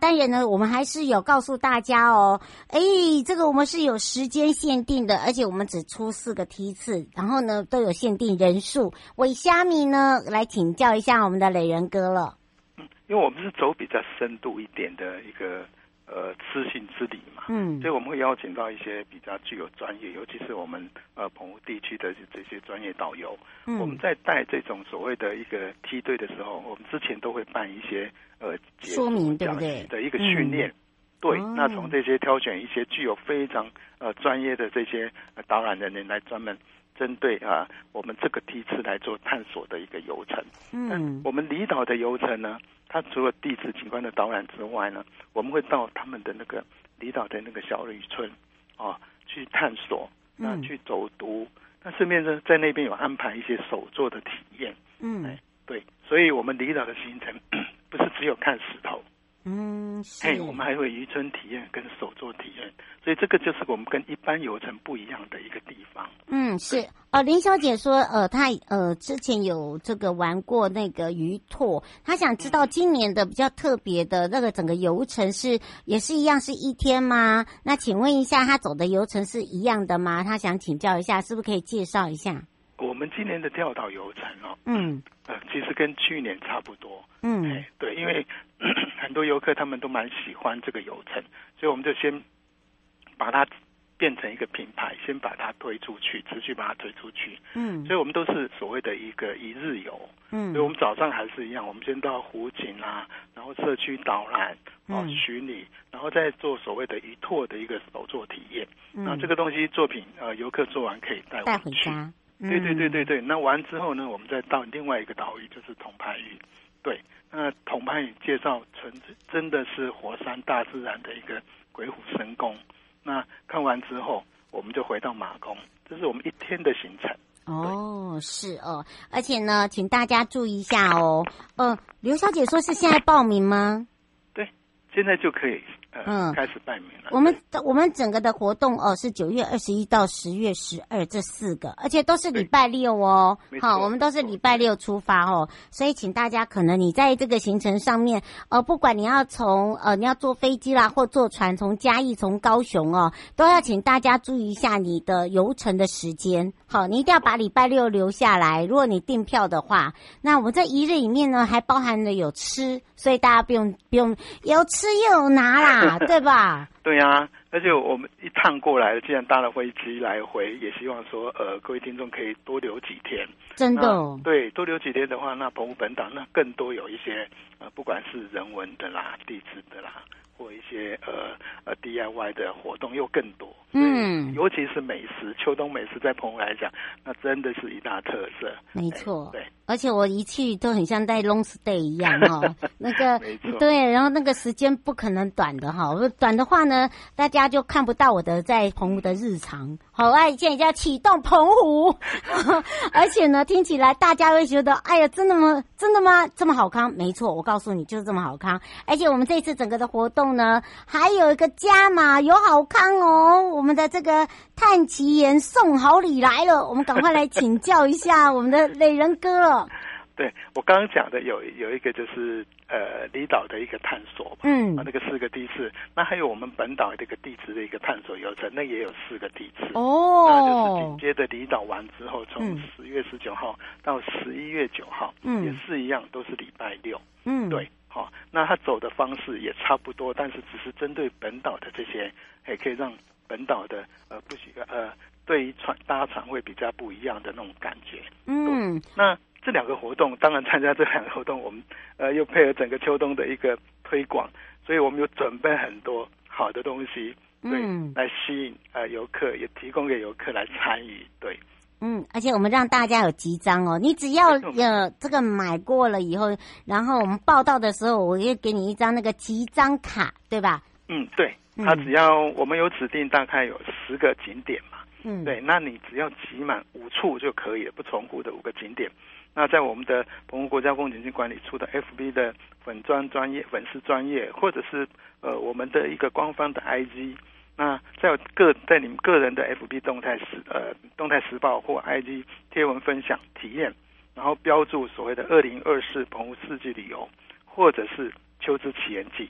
Speaker 3: 当然呢，我们还是有告诉大家哦，这个我们是有时间限定的，而且我们只出4个梯次，然后呢都有限定人数。为虾米呢，来请教一下我们的磊人哥了。
Speaker 11: 因为我们是走比较深度一点的一个知行之理嘛，所以我们会邀请到一些比较具有专业，尤其是我们澎湖地区的这些专业导游。我们在带这种所谓的一个梯队的时候，我们之前都会办一些
Speaker 3: 说明，对不对？
Speaker 11: 的一个训练。对，那从这些挑选一些具有非常专业的这些导览人员来专门针对我们这个梯次来做探索的一个游程。我们离岛的游程呢，它除了地质景观的导览之外呢，我们会到他们的那个离岛的那个小渔村去探索，去走读，那顺便呢在那边有安排一些手作的体验。对，所以我们离岛的行程不是只有看石头，我们还会渔村体验跟手作体验，所以这个就是我们跟一般游程不一样的一个地方。
Speaker 3: 是林小姐说她之前有这个玩过那个鱼拓，她想知道今年的比较特别的那个整个游程也是一样是1天吗？那请问一下，她走的游程是一样的吗？她想请教一下，是不是可以介绍一下？
Speaker 11: 我们今年的跳岛游程其实跟去年差不多。对，因为很多游客他们都蛮喜欢这个游程，所以我们就先把它变成一个品牌，先把它推出去，持续把它推出去。所以我们都是所谓的一个一日游。所以我们早上还是一样，我们先到湖景然后社区导览巡礼，然后再做所谓的渔拓的一个手作体验。那这个东西作品游客做完可以带
Speaker 3: 回家。
Speaker 11: 对，那完之后呢，我们再到另外一个岛屿，就是统派屿。对，那统派屿介绍真的是活山大自然的一个鬼虎神宫。那看完之后，我们就回到马公，这是我们1天的行程。
Speaker 3: 是而且呢，请大家注意一下刘小姐说是现在报名吗？
Speaker 11: 对，现在就可以开始报名了。
Speaker 3: 我们整个的活动是9月21到10月12这4个，而且都是礼拜六好，我们都是礼拜六出发所以请大家可能你在这个行程上面不管你要你要坐飞机啦或坐船从嘉义从高雄都要请大家注意一下你的游程的时间。好，你一定要把礼拜六留下来，如果你订票的话，那我们这一日里面呢还包含了有吃，所以大家不用有吃又有拿啦对吧？
Speaker 11: 对啊，而且我们一趟过来，既然搭了飞机来回，也希望说各位听众可以多留几天。
Speaker 3: 真的
Speaker 11: 对，多留几天的话，那澎湖本岛那更多有一些不管是人文的啦、地质的啦，或一些DIY 的活动又更多。尤其是美食，秋冬美食在澎湖来讲，那真的是一大特色。
Speaker 3: 没错，
Speaker 11: 对，
Speaker 3: 而且我一去都很像在 long stay 一样那个
Speaker 11: 对，
Speaker 3: 然后那个时间不可能短的短的话呢，大家就看不到我的在澎湖的日常。好，现在要启动澎湖，而且呢，听起来大家会觉得，哎呀，真的吗？这么好康？没错，我告诉你，就是这么好康。而且我们这次整个的活动呢，还有一个加码，有好康我们的这个探奇岩送好礼来了，我们赶快来请教一下我们的磊人哥了。
Speaker 11: 对，我刚刚讲的有一个就是离岛的一个探索嘛，那个4个梯次，那还有我们本岛的一个地质的一个探索游程，那也有4个梯次那就是紧接着离岛完之后，从10月19号到11月9号，也是一样，都是礼拜六。对，好，那他走的方式也差不多，但是只是针对本岛的这些，也可以让本岛的对于搭船会比较不一样的那种感觉。那这2个活动，当然参加这2个活动，我们又配合整个秋冬的一个推广，所以我们有准备很多好的东西，对，来吸引游客，也提供给游客来参与，对。
Speaker 3: 而且我们让大家有集章你只要这个买过了以后，然后我们报到的时候，我会给你一张那个集章卡，对吧？
Speaker 11: 对，它只要我们有指定大概有10个景点嘛，对，那你只要集满5处就可以了，不重复的5个景点。那在我们的澎湖国家风景区管理处的 FB 的粉丝专页，或者是我们的一个官方的 IG， 那在你们个人的 FB 动态时报或 IG 贴文分享体验，然后标注所谓的2024澎湖4季旅游，或者是秋之奇缘记，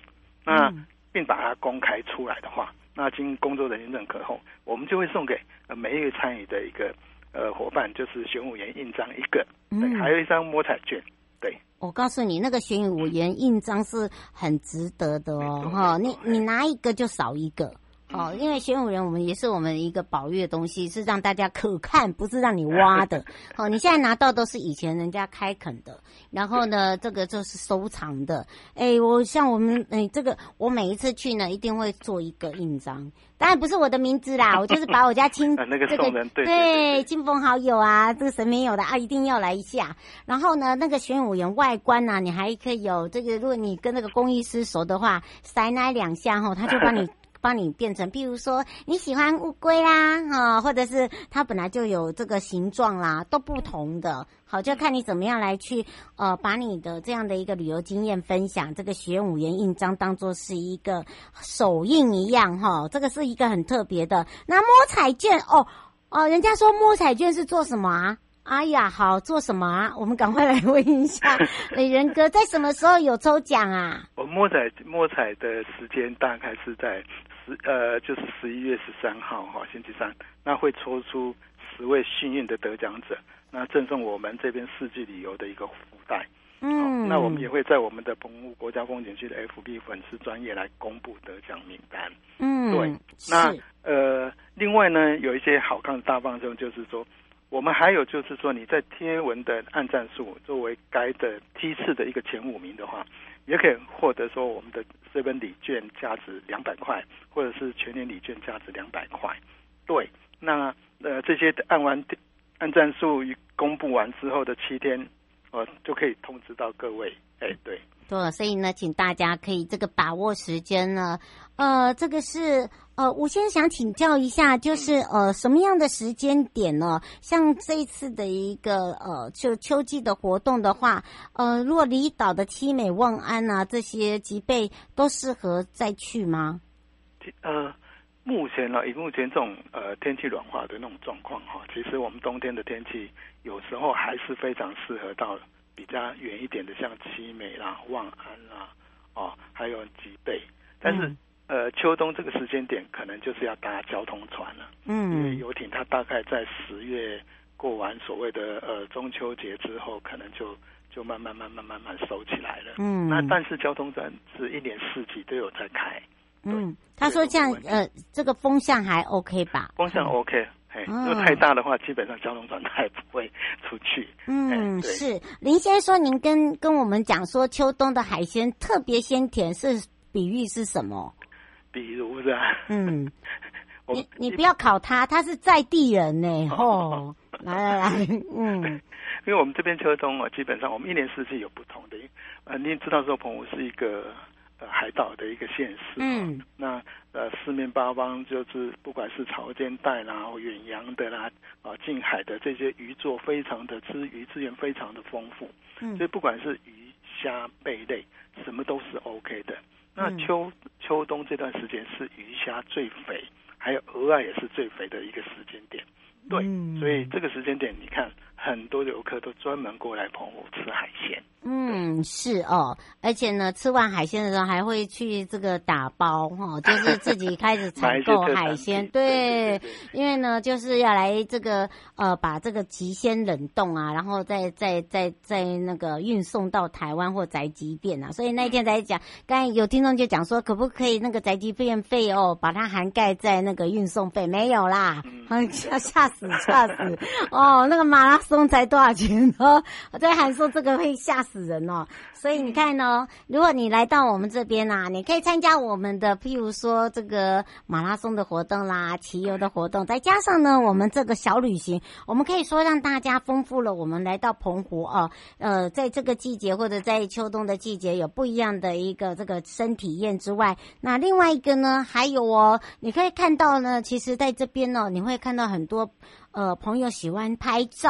Speaker 11: 那并把它公开出来的话，那经工作人员认可后，我们就会送给每一位参与的一个伙伴，就是选务员印章一个，对，还有一张摸彩券。对，
Speaker 3: 我告诉你，那个选务员印章是很值得的哦，哈，你拿一个就少一个。哦，因为选务人我们也是我们一个保育的东西，是让大家可看，不是让你挖的。哦，你现在拿到都是以前人家开垦的，然后呢，这个就是收藏的。我像我们这个我每一次去呢，一定会做一个印章，当然不是我的名字啦，我就是把我家
Speaker 11: 那个送人
Speaker 3: 对亲朋好友啊，这个神明有的啊，一定要来一下。然后呢，那个选务员外观啊，你还可以有这个，如果你跟那个工艺师熟的话，塞奶2下后，他就帮你变成，譬如说你喜欢乌龟啦，或者是它本来就有这个形状啦，都不同的。好，就看你怎么样来去把你的这样的一个旅游经验分享，这个选务员印章当作是一个手印一样哈，这个是一个很特别的。那摸彩券人家说摸彩券是做什么啊？哎呀，好，做什么啊？我们赶快来问一下仁哥，在什么时候有抽奖啊？
Speaker 11: 我摸彩的时间大概是在就是11月13号哈，星期三，那会抽出10位幸运的得奖者，那赠送我们这边4季旅游的一个福袋。那我们也会在我们的澎湖国家风景区的 FB 粉丝专页来公布得奖名单。对，那另外呢，有一些好看的大方向，就是说。我们还有就是说，你在贴文的按赞数作为该的梯次的一个前5名的话，也可以获得说我们的7礼券价值200块，或者是全年礼券价值200块。对，那这些按赞数公布完之后的7天，就可以通知到各位。对。
Speaker 3: 对，所以呢，请大家可以这个把握时间呢。这个是我先想请教一下，就是什么样的时间点呢？像这一次的一个就秋季的活动的话，如果离岛的七美、望安啊这些吉贝都适合再去吗？
Speaker 11: 目前呢，以目前这种天气软化的那种状况哈，其实我们冬天的天气有时候还是非常适合到比较远一点的，像七美啦、望安啦，还有吉贝。但是秋冬这个时间点，可能就是要搭交通船了。因为游艇它大概在10月过完所谓的中秋节之后，可能就慢慢收起来了。那但是交通船是1年4季都有在开。
Speaker 3: 他说这样这个风向还 OK 吧？
Speaker 11: 风向 OK。如果太大的话，基本上交通船它也不会出去。
Speaker 3: 是林先生说，您跟我们讲说，秋冬的海鲜特别鲜甜，是比喻是什么？
Speaker 11: 比如是吧？
Speaker 3: 你不要考他是在地人呢。来，
Speaker 11: 因为我们这边秋冬基本上我们1年4季有不同的。你也知道说澎湖是一个海岛的一个县市。那四面八方就是不管是潮间带啦、远洋的啦、近海的这些渔作非常的鱼资源非常的丰富。所以不管是鱼虾贝类，什么都是 OK 的。那秋冬这段时间是鱼虾最肥，还有鹅啊也是最肥的一个时间点。对，所以这个时间点你看很多游客都专门过来澎湖吃海鲜。
Speaker 3: 是而且呢，吃完海鲜的时候还会去这个打包就是自己开始采购海鲜。对，因为呢，就是要来这个把这个极鲜冷冻啊，然后再那个运送到台湾或宅急便啊。所以那天在讲，刚才有听众就讲说，可不可以那个宅急便费把它涵盖在那个运送费？没有啦，吓死那个马拉松才多少钱呢？我在喊说这个会吓死人哦。所以你看呢，如果你来到我们这边啊，你可以参加我们的譬如说这个马拉松的活动啦、骑游的活动，再加上呢我们这个小旅行，我们可以说让大家丰富了我们来到澎湖在这个季节或者在秋冬的季节有不一样的一个这个生体验之外，那另外一个呢还有你可以看到呢，其实在这边你会看到很多朋友喜欢拍照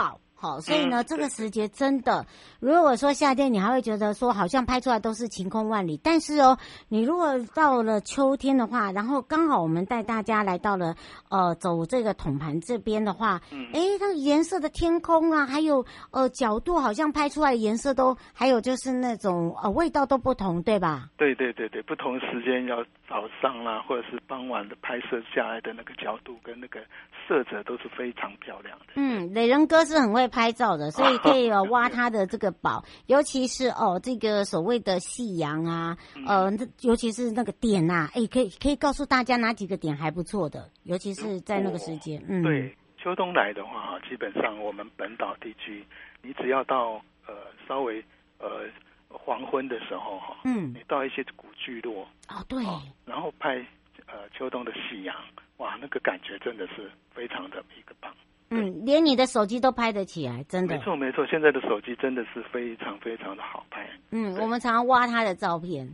Speaker 3: 好，所以呢，这个时节真的，如果说夏天，你还会觉得说好像拍出来都是晴空万里，但是你如果到了秋天的话，然后刚好我们带大家来到了走这个统盘这边的话，它颜色的天空啊，还有角度，好像拍出来的颜色都，还有就是那种味道都不同，对吧？
Speaker 11: 对，不同时间要早上啦，或者是傍晚的拍摄下来的那个角度跟那个色泽都是非常漂亮的。
Speaker 3: 磊人哥是很会拍照的，所以可以挖他的这个宝，尤其是这个所谓的夕阳啊，尤其是那个点啊，可以告诉大家哪几个点还不错的，尤其是在那个时间。
Speaker 11: 对，秋冬来的话，基本上我们本岛地区，你只要到稍微黄昏的时候你到一些古聚落
Speaker 3: 对，
Speaker 11: 然后拍秋冬的夕阳，哇，那个感觉真的是非常的一个棒。
Speaker 3: 连你的手机都拍得起来，真的。
Speaker 11: 没错，现在的手机真的是非常非常的好拍。
Speaker 3: 我们常常挖他的照片，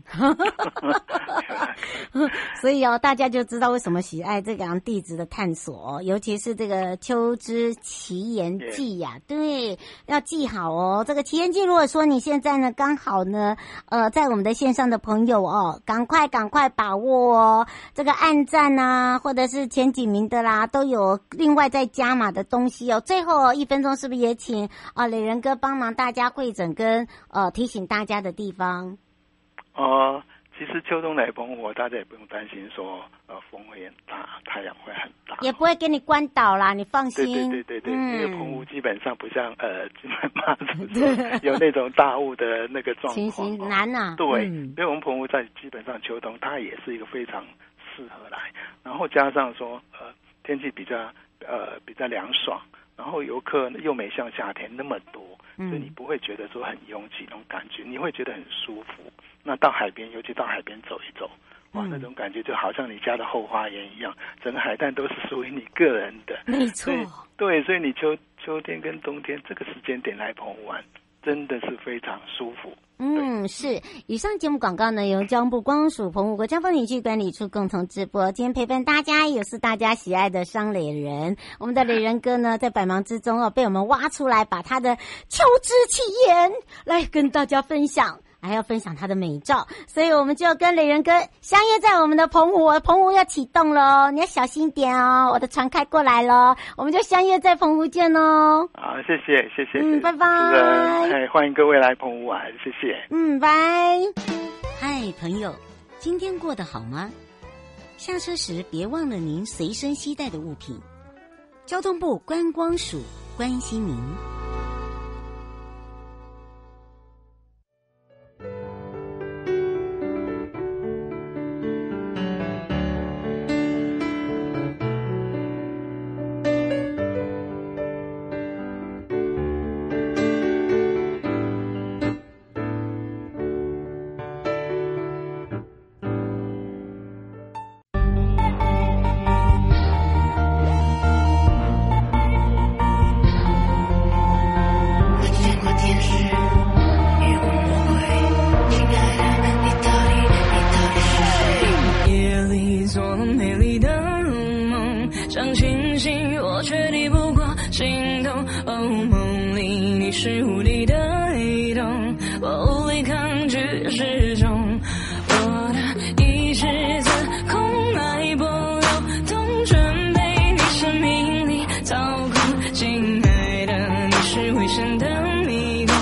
Speaker 3: 所以大家就知道为什么喜爱这个地质的探索尤其是这个秋之奇岩记呀，对，要记好这个奇岩记，如果说你现在呢刚好呢在我们的线上的朋友赶快把握这个按赞啊，或者是前几名的啦，都有另外再加码的东西最后1分钟是不是也请磊人哥帮忙大家汇整跟提醒大家的地方？
Speaker 11: 其实秋冬来澎湖，大家也不用担心说风会很大，太阳会很大，
Speaker 3: 也不会给你关岛啦，你放心。
Speaker 11: 对，因为澎湖基本上不像金门马祖有那种大雾的那个状况，情
Speaker 3: 形难啊。
Speaker 11: 对，因为我们澎湖在基本上秋冬它也是一个非常适合来，然后加上说天气比较凉爽，然后游客又没像夏天那么多，所以你不会觉得说很拥挤那种感觉，你会觉得很舒服。那到海边，尤其到海边走一走，哇，那种感觉就好像你家的后花园一样，整个海滩都是属于你个人的。
Speaker 3: 没错，
Speaker 11: 对，所以你秋天跟冬天这个时间点来澎湖玩，真的是非常舒服。
Speaker 3: 是。以上节目广告呢，由交通部观光署澎湖国家风景区管理处共同直播。今天陪伴大家也是大家喜爱的商磊人，我们的磊人哥呢，在百忙之中被我们挖出来，把他的秋之奇岩来跟大家分享。还要分享他的美照，所以我们就跟磊人哥相约在我们的澎湖，澎湖要启动了，你要小心点我的船开过来了，我们就相约在澎湖见
Speaker 11: 好，谢谢，
Speaker 3: 拜拜，
Speaker 11: 欢迎各位来澎湖玩，谢谢，
Speaker 3: 拜。嗨，朋友，今天过得好吗？下车时别忘了您随身携带的物品。交通部观光署关心您。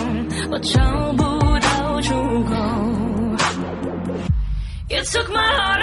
Speaker 12: Took my heart